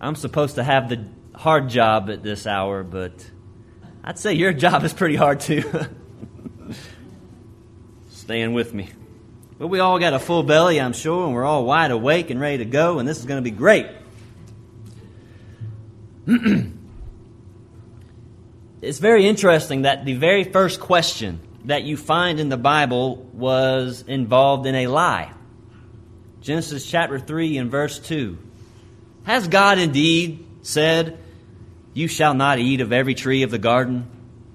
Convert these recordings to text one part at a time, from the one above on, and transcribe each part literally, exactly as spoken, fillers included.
I'm supposed to have the hard job at this hour, but I'd say your job is pretty hard too. Staying with me. But we all got a full belly, I'm sure, and we're all wide awake and ready to go, and this is going to be great. It's very interesting that the very first question that you find in the Bible was involved in a lie. Genesis chapter three and verse two. Has God indeed said, "You shall not eat of every tree of the garden"?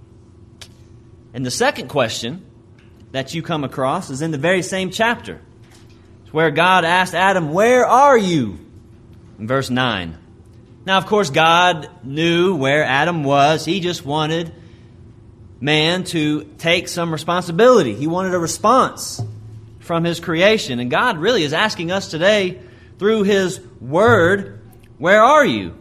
And the second question that you come across is in the very same chapter. It's where God asked Adam, "Where are you?" In verse nine. Now, of course, God knew where Adam was. He just wanted man to take some responsibility. He wanted a response from his creation. And God really is asking us today through His Word, where are you?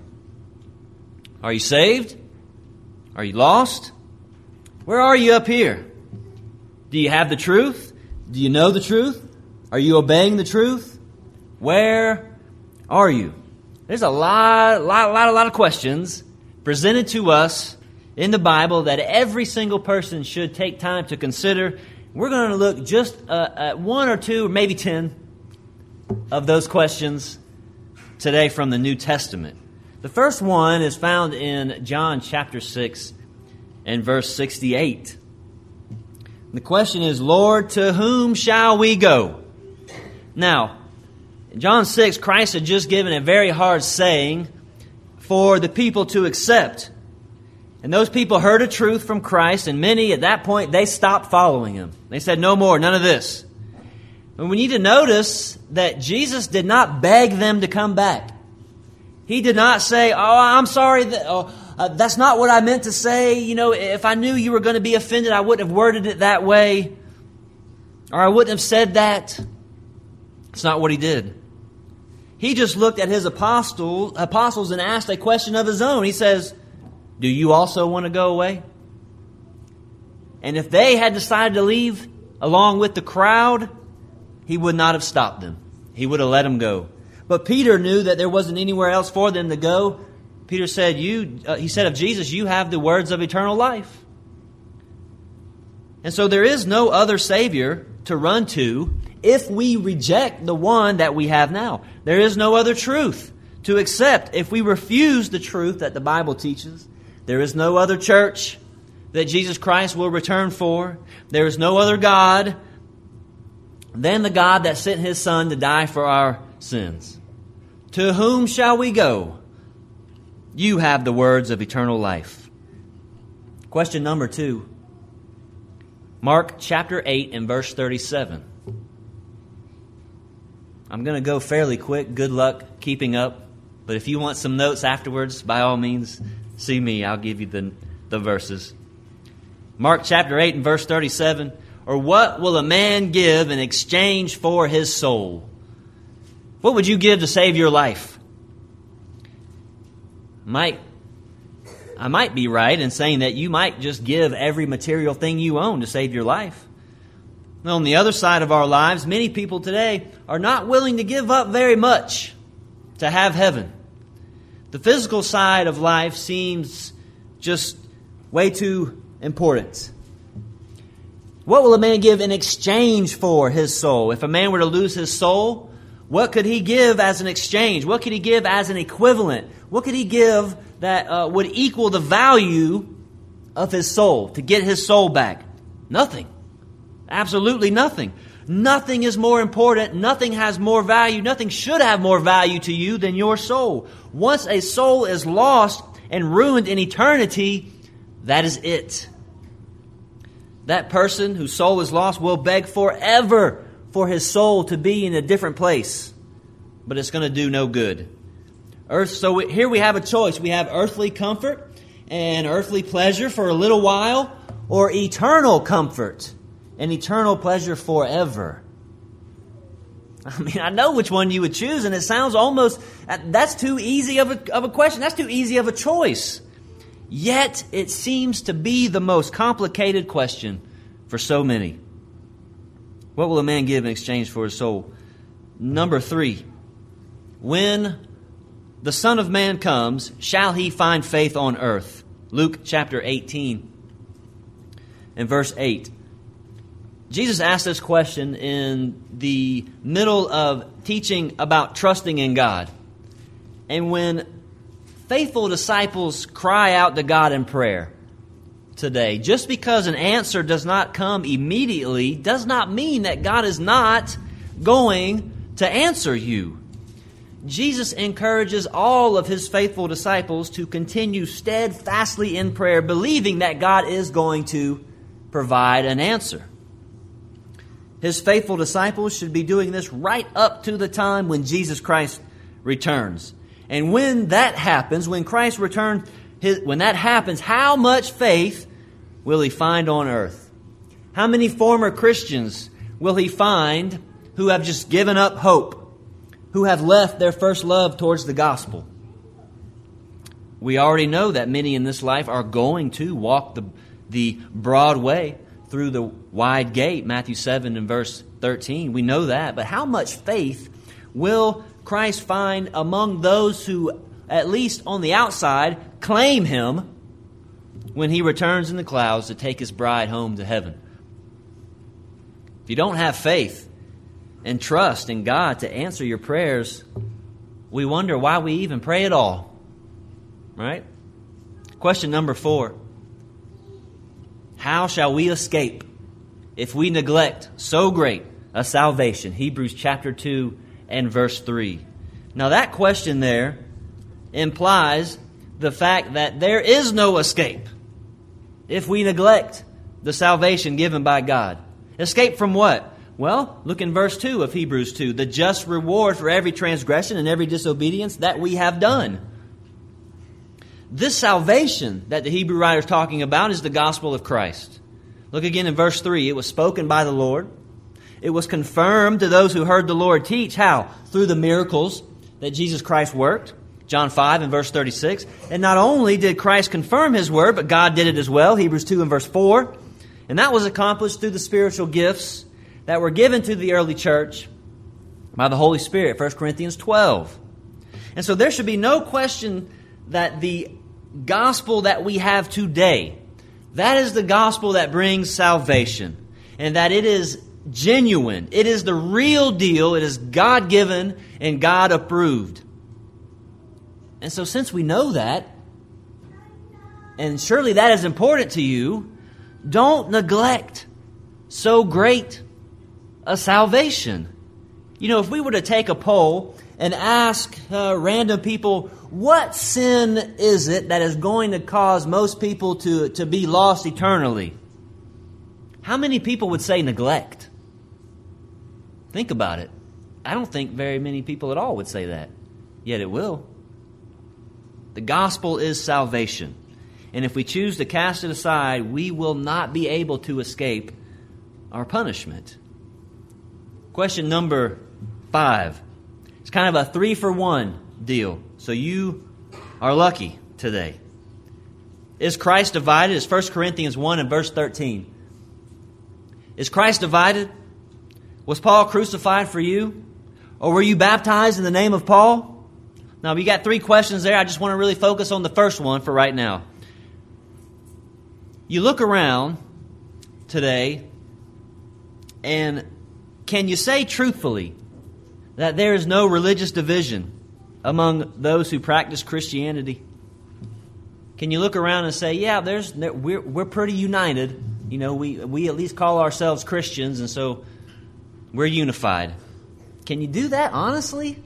Are you saved? Are you lost? Where are you up here? Do you have the truth? Do you know the truth? Are you obeying the truth? Where are you? There's a lot, lot, lot, a lot of questions presented to us in the Bible that every single person should take time to consider. We're going to look just uh, at one or two, or maybe ten of those questions today from the New Testament. The first one is found in John chapter six and verse sixty-eight. The question is, "Lord, to whom shall we go?" Now, in John six, Christ had just given a very hard saying for the people to accept. And those people heard a truth from Christ, and many at that point, they stopped following Him. They said, "No more, none of this." And we need to notice that Jesus did not beg them to come back. He did not say, "Oh, I'm sorry, that, oh, uh, that's not what I meant to say. You know, if I knew you were going to be offended, I wouldn't have worded it that way. Or I wouldn't have said that." It's not what He did. He just looked at His apostle, apostles and asked a question of His own. He says, "Do you also want to go away?" And if they had decided to leave along with the crowd, He would not have stopped them. He would have let them go. But Peter knew that there wasn't anywhere else for them to go. Peter said, "You," uh, he said of Jesus, "You have the words of eternal life." And so there is no other Savior to run to if we reject the one that we have now. There is no other truth to accept if we refuse the truth that the Bible teaches. There is no other church that Jesus Christ will return for. There is no other God than the God that sent His Son to die for our sins. To whom shall we go? You have the words of eternal life. Question number two. Mark chapter eight and verse thirty-seven. I'm going to go fairly quick. Good luck keeping up. But if you want some notes afterwards, by all means, see me. I'll give you the, the verses. Mark chapter eight and verse thirty-seven. "Or what will a man give in exchange for his soul?" What would you give to save your life? Might, I might be right in saying that you might just give every material thing you own to save your life. On the other side of our lives, many people today are not willing to give up very much to have heaven. The physical side of life seems just way too important. What will a man give in exchange for his soul? If a man were to lose his soul, what could he give as an exchange? What could he give as an equivalent? What could he give that uh, would equal the value of his soul to get his soul back? Nothing. Absolutely nothing. Nothing is more important. Nothing has more value. Nothing should have more value to you than your soul. Once a soul is lost and ruined in eternity, that is it. That person whose soul is lost will beg forever for his soul to be in a different place. But it's going to do no good. Earth. So we, here we have a choice. We have earthly comfort and earthly pleasure for a little while, or eternal comfort and eternal pleasure forever. I mean, I know which one you would choose, and it sounds almost, that's too easy of a, of a question. That's too easy of a choice. Yet, it seems to be the most complicated question for so many. What will a man give in exchange for his soul? Number three, when the Son of Man comes, shall he find faith on earth? Luke chapter eighteen and verse eight. Jesus asked this question in the middle of teaching about trusting in God. And when faithful disciples cry out to God in prayer today, just because an answer does not come immediately does not mean that God is not going to answer you. Jesus encourages all of his faithful disciples to continue steadfastly in prayer, believing that God is going to provide an answer. His faithful disciples should be doing this right up to the time when Jesus Christ returns. And when that happens, when Christ returns, his, when that happens, how much faith will he find on earth? How many former Christians will he find who have just given up hope, who have left their first love towards the gospel? We already know that many in this life are going to walk the, the broad way through the wide gate, Matthew seven and verse thirteen. We know that. But how much faith will Christ find among those who, at least on the outside, claim him when he returns in the clouds to take his bride home to heaven? If you don't have faith and trust in God to answer your prayers, we wonder why we even pray at all. Right? Question number four. How shall we escape if we neglect so great a salvation? Hebrews chapter two and verse three. Now that question there implies the fact that there is no escape if we neglect the salvation given by God. Escape from what? Well, look in verse two of Hebrews two. The just reward for every transgression and every disobedience that we have done. This salvation that the Hebrew writer is talking about is the gospel of Christ. Look again in verse three. It was spoken by the Lord. It was confirmed to those who heard the Lord teach. How? Through the miracles that Jesus Christ worked. John five and verse thirty-six. And not only did Christ confirm his word, but God did it as well. Hebrews two and verse four. And that was accomplished through the spiritual gifts that were given to the early church by the Holy Spirit. First Corinthians twelve. And so there should be no question that the gospel that we have today, that is the gospel that brings salvation, and that it is genuine. It is the real deal. It is God-given and God-approved. And so since we know that, and surely that is important to you, don't neglect so great a salvation. You know, if we were to take a poll and ask uh, random people, what sin is it that is going to cause most people to, to be lost eternally? How many people would say neglect? Think about it. I don't think very many people at all would say that. Yet it will. The gospel is salvation. And if we choose to cast it aside, we will not be able to escape our punishment. Question number five. It's kind of a three for one deal. So you are lucky today. Is Christ divided? Is First Corinthians one and verse thirteen. Is Christ divided? Was Paul crucified for you? Or were you baptized in the name of Paul? Now, we got three questions there. I just want to really focus on the first one for right now. You look around today, and can you say truthfully that there is no religious division among those who practice Christianity? Can you look around and say, yeah, there's we're we're pretty united. You know, we we at least call ourselves Christians, and so we're unified. Can you do that honestly?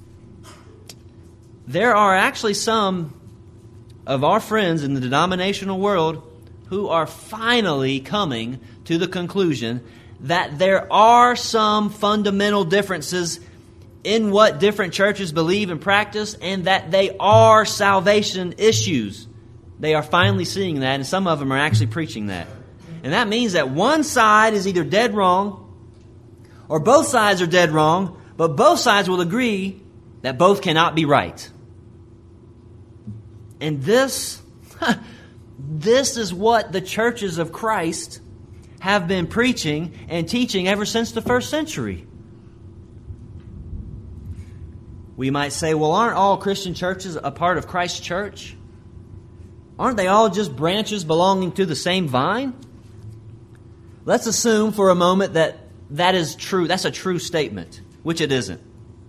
There are actually some of our friends in the denominational world who are finally coming to the conclusion that there are some fundamental differences in what different churches believe and practice, and that they are salvation issues. They are finally seeing that, and some of them are actually preaching that. And that means that one side is either dead wrong, or both sides are dead wrong, but both sides will agree that both cannot be right. And this, this is what the churches of Christ have been preaching and teaching ever since the first century. we might say, well, aren't all Christian churches a part of Christ's church? Aren't they all just branches belonging to the same vine? Let's assume for a moment that that is true. That's a true statement, which it isn't.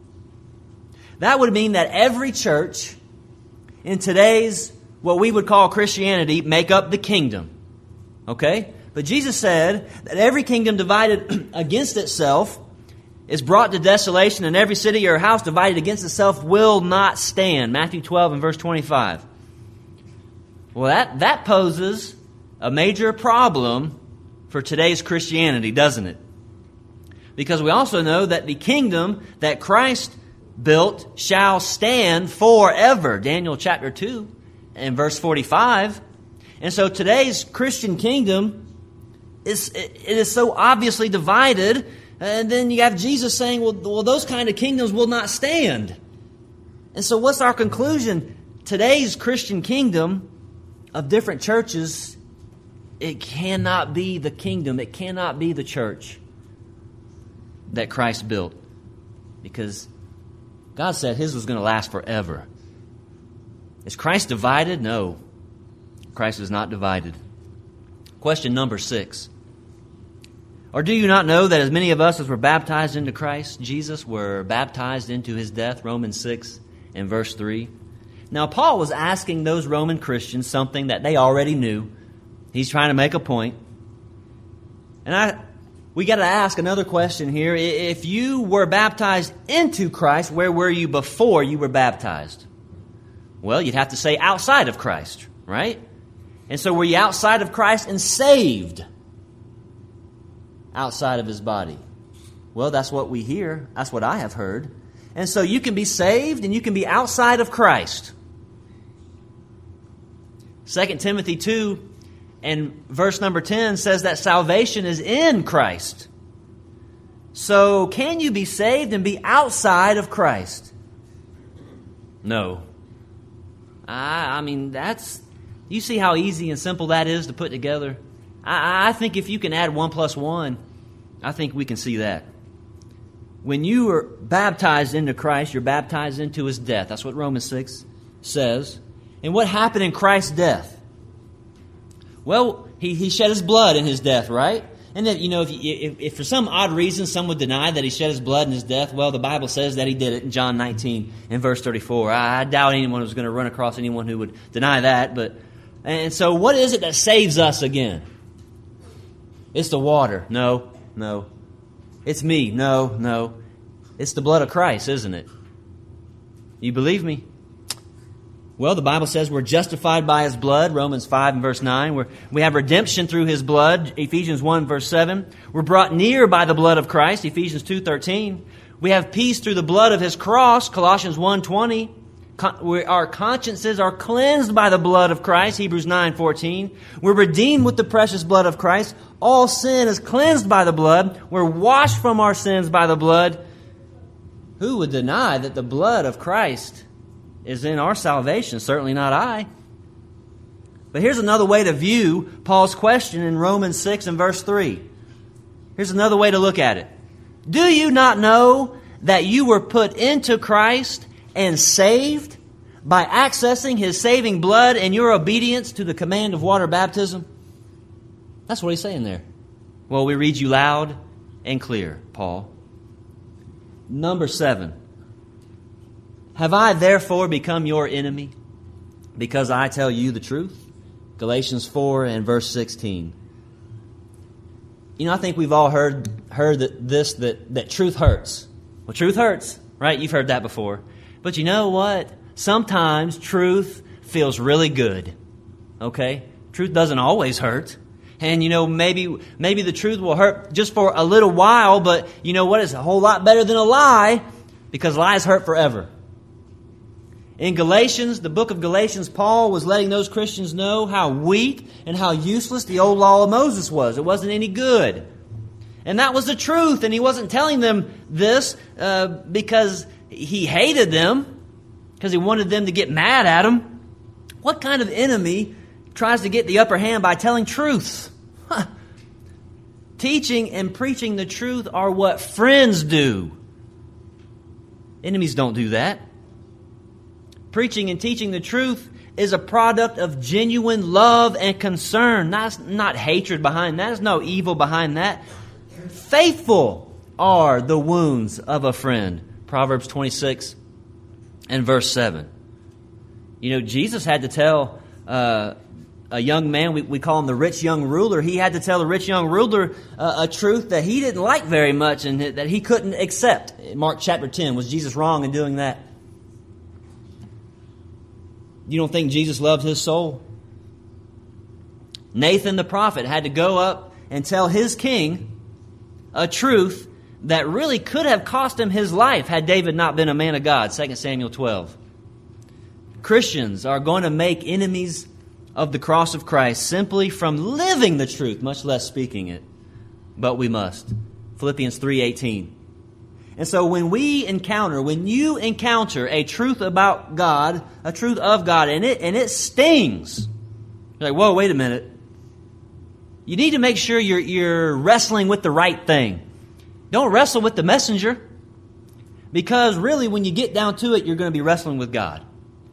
That would mean that every church in today's, what we would call Christianity, make up the kingdom. Okay? But Jesus said that every kingdom divided against itself is brought to desolation, and every city or house divided against itself will not stand. Matthew twelve and verse twenty-five. Well, that, that poses a major problem for today's Christianity, doesn't it? Because we also know that the kingdom that Christ built shall stand forever. Daniel chapter two and verse forty-five. And so today's Christian kingdom is, it is so obviously divided. And then you have Jesus saying, well, well, those kind of kingdoms will not stand. And so what's our conclusion? Today's Christian kingdom of different churches, it cannot be the kingdom. It cannot be the church that Christ built. Because God said His was going to last forever. Is Christ divided? No. Christ is not divided. Question number six. Or do you not know that as many of us as were baptized into Christ Jesus were baptized into His death? Romans six and verse three. Now, Paul was asking those Roman Christians something that they already knew. He's trying to make a point. And I, we got to ask another question here. If you were baptized into Christ, where were you before you were baptized? Well, you'd have to say outside of Christ, right? And so were you outside of Christ and saved outside of His body? Well, that's what we hear. That's what I have heard. And so you can be saved and you can be outside of Christ. Second Timothy two and verse number ten says that salvation is in Christ. So can you be saved and be outside of Christ? No. I, I mean, that's... You see how easy and simple that is to put together? I, I think if you can add one plus one, I think we can see that. When you are baptized into Christ, you're baptized into His death. That's what Romans six says. And what happened in Christ's death? Well, He, he shed His blood in His death, right? And that, you know, if, if, if for some odd reason some would deny that He shed His blood in His death, well, the Bible says that He did it in John nineteen and verse thirty-four. I, I doubt anyone was going to run across anyone who would deny that. But and so what is it that saves us again? It's the water. No, no. It's me. No, no. It's the blood of Christ, isn't it? You believe me? Well, the Bible says we're justified by His blood, Romans five and verse nine. We're, we have redemption through His blood, Ephesians one verse seven. We're brought near by the blood of Christ, Ephesians two thirteen. We have peace through the blood of His cross, Colossians one twenty. Con- our consciences are cleansed by the blood of Christ, Hebrews nine fourteen. We're redeemed with the precious blood of Christ. All sin is cleansed by the blood. We're washed from our sins by the blood. Who would deny that the blood of Christ is in our salvation? Certainly not I. But here's another way to view Paul's question in Romans six and verse three. Here's another way to look at it. Do you not know that you were put into Christ and saved by accessing His saving blood and your obedience to the command of water baptism? That's what he's saying there. Well, we read you loud and clear, Paul. Number seven. Have I therefore become your enemy because I tell you the truth? Galatians four and verse sixteen. You know, I think we've all heard heard that this that, that truth hurts. Well, truth hurts, right? You've heard that before. But you know what? Sometimes truth feels really good. Okay? Truth doesn't always hurt. And, you know, maybe maybe the truth will hurt just for a little while, but you know what? It's a whole lot better than a lie, because lies hurt forever. In Galatians, the book of Galatians, Paul was letting those Christians know how weak and how useless the old law of Moses was. It wasn't any good. And that was the truth, and he wasn't telling them this uh, because he hated them, because he wanted them to get mad at him. What kind of enemy tries to get the upper hand by telling truths? Huh. Teaching and preaching the truth are what friends do. Enemies don't do that. Preaching and teaching the truth is a product of genuine love and concern. That's not hatred behind that. There's no evil behind that. Faithful are the wounds of a friend. Proverbs twenty-six and verse seven. You know, Jesus had to tell uh, a young man, we, we call him the rich young ruler, he had to tell the rich young ruler uh, a truth that he didn't like very much and that he couldn't accept. Mark chapter ten, was Jesus wrong in doing that? You don't think Jesus loved his soul? Nathan the prophet had to go up and tell his king a truth that really could have cost him his life had David not been a man of God. Second Samuel twelve. Christians are going to make enemies of the cross of Christ simply from living the truth, much less speaking it. But we must. Philippians three eighteen. And so when we encounter, when you encounter a truth about God, a truth of God, and it and it stings, you're like, whoa, wait a minute. You need to make sure you're you're wrestling with the right thing. Don't wrestle with the messenger, because really when you get down to it, you're going to be wrestling with God.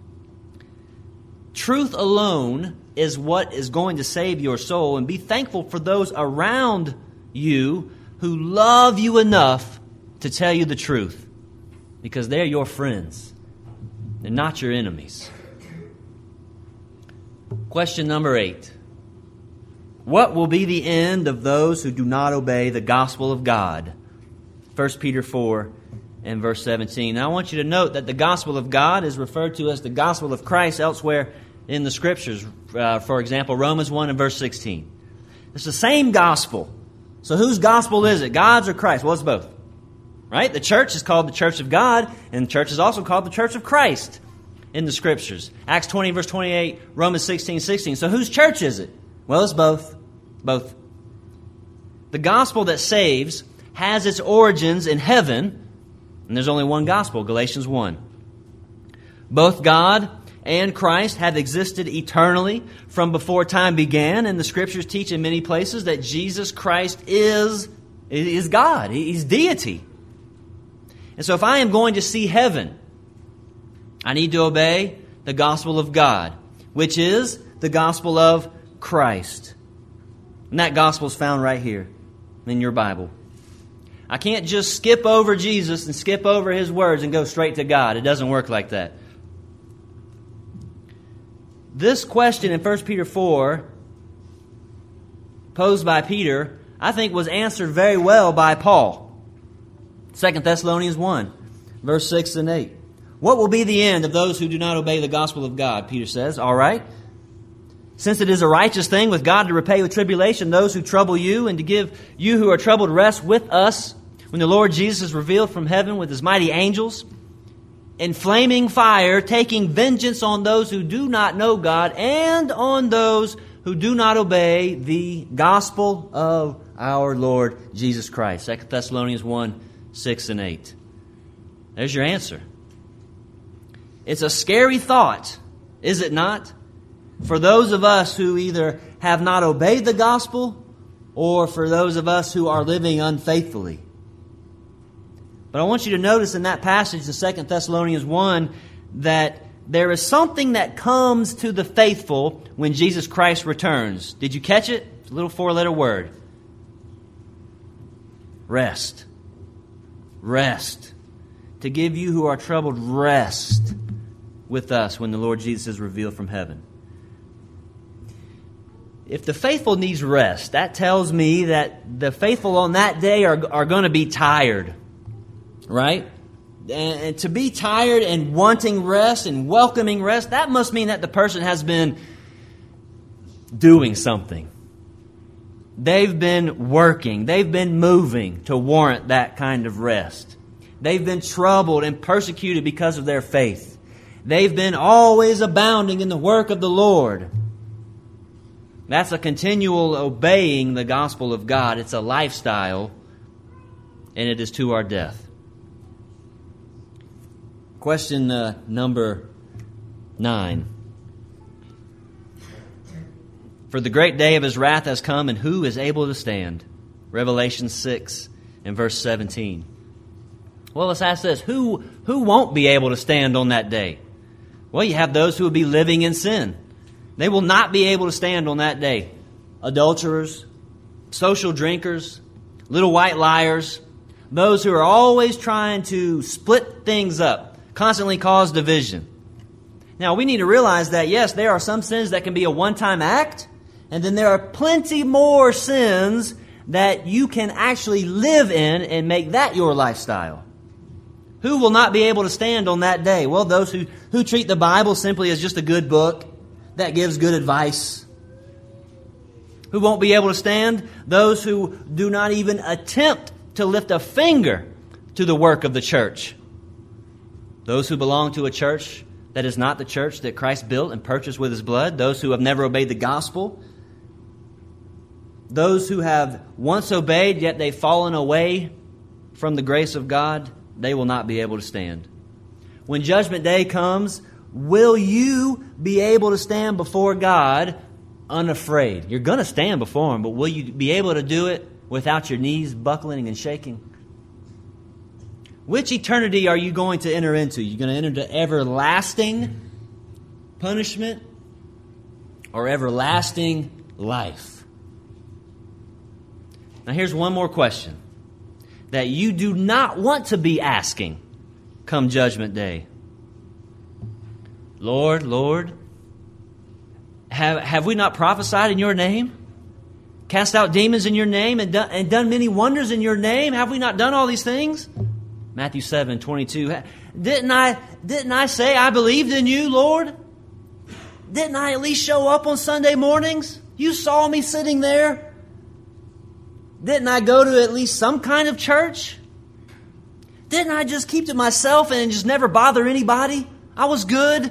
Truth alone is what is going to save your soul, and be thankful for those around you who love you enough to tell you the truth, because they're your friends. They're not your enemies. Question number eight. What will be the end of those who do not obey the gospel of God? First Peter four and verse seventeen. Now I want you to note that the gospel of God is referred to as the gospel of Christ elsewhere in the Scriptures. Uh, for example, Romans one and verse sixteen. It's the same gospel. So whose gospel is it? God's or Christ? Well, it's both. Right? The church is called the church of God, and the church is also called the church of Christ in the Scriptures. Acts twenty verse twenty-eight, Romans sixteen sixteen. So whose church is it? Well, it's both. Both. The gospel that saves has its origins in heaven, and there's only one gospel, Galatians one. Both God and Christ have existed eternally from before time began, and the Scriptures teach in many places that Jesus Christ is, is God. He's deity. And so if I am going to see heaven, I need to obey the gospel of God, which is the gospel of Christ. And that gospel is found right here in your Bible. I can't just skip over Jesus and skip over His words and go straight to God. It doesn't work like that. This question in First Peter four, posed by Peter, I think was answered very well by Paul. Second Thessalonians one, verse six and eight. What will be the end of those who do not obey the gospel of God? Peter says, all right. Since it is a righteous thing with God to repay with tribulation those who trouble you, and to give you who are troubled rest with us when the Lord Jesus is revealed from heaven with His mighty angels, in flaming fire, taking vengeance on those who do not know God and on those who do not obey the gospel of our Lord Jesus Christ. Second Thessalonians one, six and eight. There's your answer. It's a scary thought, is it not? For those of us who either have not obeyed the gospel, or for those of us who are living unfaithfully. But I want you to notice in that passage in Second Thessalonians one that there is something that comes to the faithful when Jesus Christ returns. Did you catch it? It's a little four-letter word. Rest. Rest. To give you who are troubled rest with us when the Lord Jesus is revealed from heaven. If the faithful needs rest, that tells me that the faithful on that day are, are going to be tired. Right? And to be tired and wanting rest and welcoming rest, that must mean that the person has been doing something. They've been working. They've been moving to warrant that kind of rest. They've been troubled and persecuted because of their faith. They've been always abounding in the work of the Lord. That's a continual obeying the gospel of God. It's a lifestyle, and it is to our death. Question uh, number nine. For the great day of His wrath has come, and who is able to stand? Revelation six and verse seventeen. Well, let's ask this. Who, who won't be able to stand on that day? Well, you have those who will be living in sin. They will not be able to stand on that day. Adulterers, social drinkers, little white liars, those who are always trying to split things up, constantly cause division. Now, we need to realize that, yes, there are some sins that can be a one-time act, and then there are plenty more sins that you can actually live in and make that your lifestyle. Who will not be able to stand on that day? Well, those who, who treat the Bible simply as just a good book that gives good advice. Who won't be able to stand? Those who do not even attempt to lift a finger to the work of the church. Those who belong to a church that is not the church that Christ built and purchased with His blood. Those who have never obeyed the gospel. Those who have once obeyed, yet they've fallen away from the grace of God. They will not be able to stand. When Judgment Day comes, will you be able to stand before God unafraid? You're going to stand before Him, but will you be able to do it without your knees buckling and shaking? Which eternity are you going to enter into? You're going to enter into everlasting punishment or everlasting life? Now here's one more question that you do not want to be asking come Judgment Day. Lord, Lord, have, have we not prophesied in your name? Cast out demons in your name and done, and done many wonders in your name? Have we not done all these things? Matthew seven twenty-two. Didn't I, didn't I say I believed in you, Lord? Didn't I at least show up on Sunday mornings? You saw me sitting there. Didn't I go to at least some kind of church? Didn't I just keep to myself and just never bother anybody? I was good.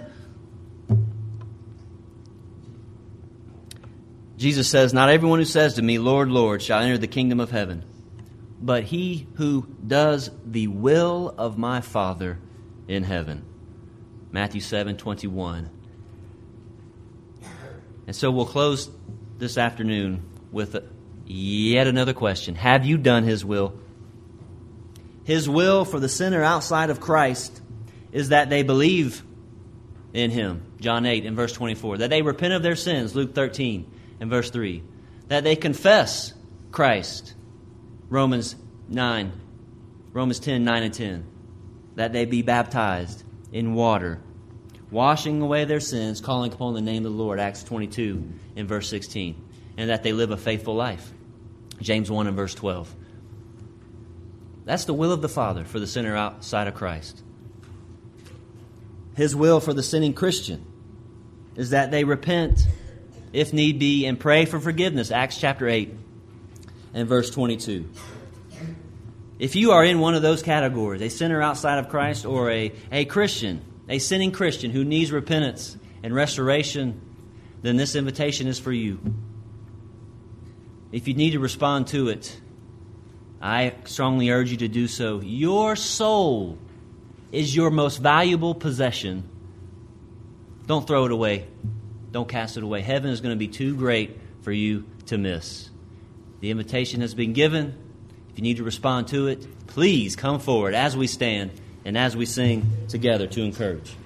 Jesus says, not everyone who says to me, Lord, Lord, shall enter the kingdom of heaven, but he who does the will of my Father in heaven. Matthew seven twenty-one. And so we'll close this afternoon with a, yet another question. Have you done His will? His will for the sinner outside of Christ is that they believe in Him. John eight and verse twenty-four. That they repent of their sins. Luke thirteen and verse three. That they confess Christ. Romans nine. Romans ten, nine and ten. That they be baptized in water, washing away their sins, calling upon the name of the Lord. Acts twenty-two and verse sixteen. And that they live a faithful life. James one and verse twelve. That's the will of the Father for the sinner outside of Christ. His will for the sinning Christian is that they repent, if need be, and pray for forgiveness. Acts chapter eight and verse twenty-two. If you are in one of those categories, a sinner outside of Christ or a, a Christian, a sinning Christian who needs repentance and restoration, then this invitation is for you. If you need to respond to it, I strongly urge you to do so. Your soul is your most valuable possession. Don't throw it away. Don't cast it away. Heaven is going to be too great for you to miss. The invitation has been given. If you need to respond to it, please come forward as we stand and as we sing together to encourage.